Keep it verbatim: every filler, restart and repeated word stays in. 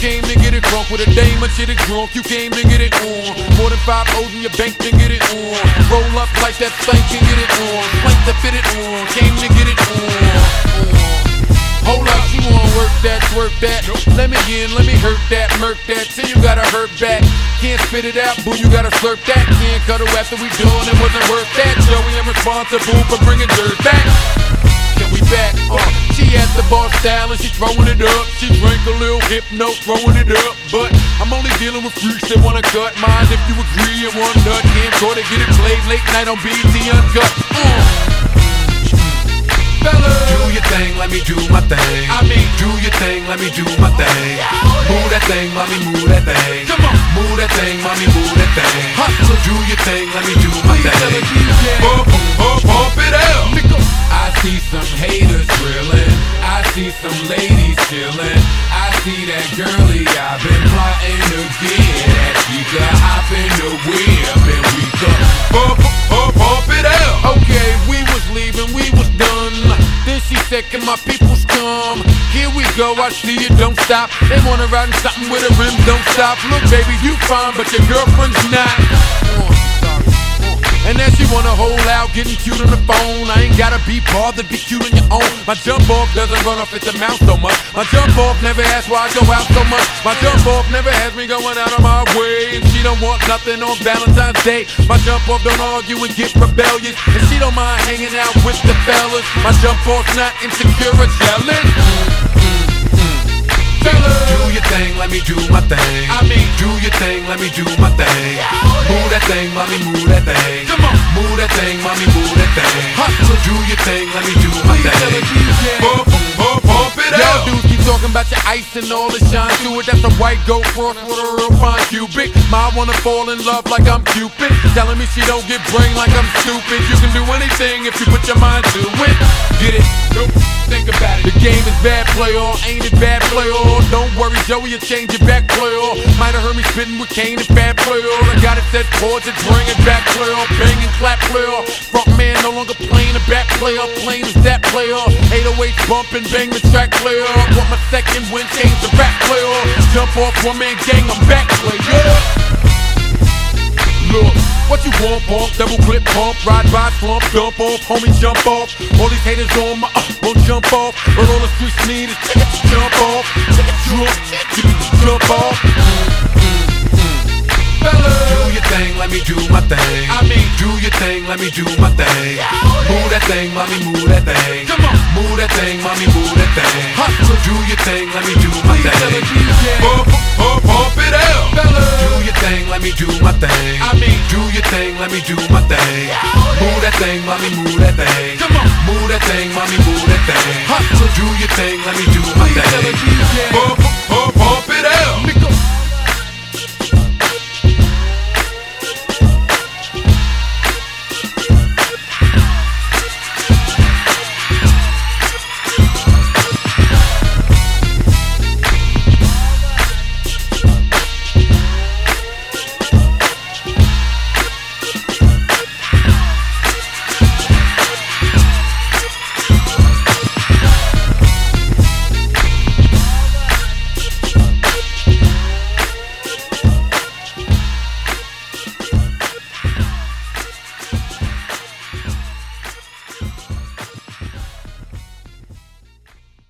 came to get it crunk with a dame or shit it drunk. You came to get it on. More than five O's in your bank to get it on. Roll up like that thing can get it on. Plank to fit it on. Came to get it on. Hold up, you wanna work that, work that. Let me in, let me hurt that, murk that. Till you gotta hurt back. Can't spit it out, boo, you gotta slurp that. Can't cut her after we done, it wasn't worth that. Joey, I'm responsible for bringing dirt back. Can we back? Uh, she at the bar style and she throwing it up. She drank a little hypno, throwing it up. But I'm only dealing with freaks that wanna cut mine. If you agree, and one nut can't try to get it played late night on B E T Uncut. Uh. Do your thing, let me do my thing. I mean, do your thing, let me do my thing. Move that thing, mommy, move that thing. Come on, move that thing, mommy, move that thing. Hustle. Do your thing, let me do my Please thing. Pump, pump, pump it out. I see some haters drilling. I see some ladies chilling. I see that girlie I've been plotting to get at. She could hop in the whip and we could pump, pump, pump it out. Okay, we was leaving, we was done. Then she said, can my peoples come? Here we go, I see you, don't stop. They wanna ride in something with a rim, don't stop. Look, baby, you fine, but your girlfriend's not. Uh, and then she wanna hold out, getting cute on the phone. I ain't gotta be bothered, be cute on your own. My jump off doesn't run off at the mouth so much. My jump off never asks why I go out so much. My jump off never has me going out of my way. And she don't want nothing on Valentine's Day. My jump off don't argue and get rebellious. And she don't mind hanging out with the fellas. My jump off's not insecure or jealous. Do your thing, let me do my thing. I mean, do your thing, let me do my thing. Move that thing, mommy, move that thing. Come on, move that thing, mommy, move that thing. Hustle. Do your thing, let me do my thing. Pump, pump, pump it out. Y'all dudes keep talking about your ice and all the shine to it. That's a white gold cross with a real fine cubic. Ma wanna fall in love like I'm Cupid. Telling me she don't get brain like I'm stupid. You can do anything if you put your mind to it. Get it? Nope. Think about it. The game is bad, play all. Ain't it bad, play all. Don't worry, Joey, you'll change your back, play all. Might have heard me spitting with Kane and bad, play all. I got it set chords and bring it back, play all. Bang and clap, play all. Front man no longer playing the back, play all. Plain as that, play all. eight oh eight bump and bang the track, play all. Want my second win, change the rap, play all. Jump off one man gang, I'm back, play all. Look, what you want, pump, double clip, pump, ride by, slump, dump off, homie, jump off. All these haters on my, uh, won't jump off. But all the streets need is jump off, jump, jump off. Mm, mm, mm. Do your thing, let me do my thing. I mean, do your thing, let me do my thing. Move that thing, mommy, move that thing. Come on, move that thing, mommy, move that thing. Hustle. Do your thing, let me do my Please thing. Pump, pump, pump it out. Fellas. Do your thing, let me do my thing. I mean, do your thing, let me do my thing. Move that thing, mommy, move that thing. Come on, move that thing, mommy, move that thing. Hustle. Do your thing, let me do my Please thing. Pump,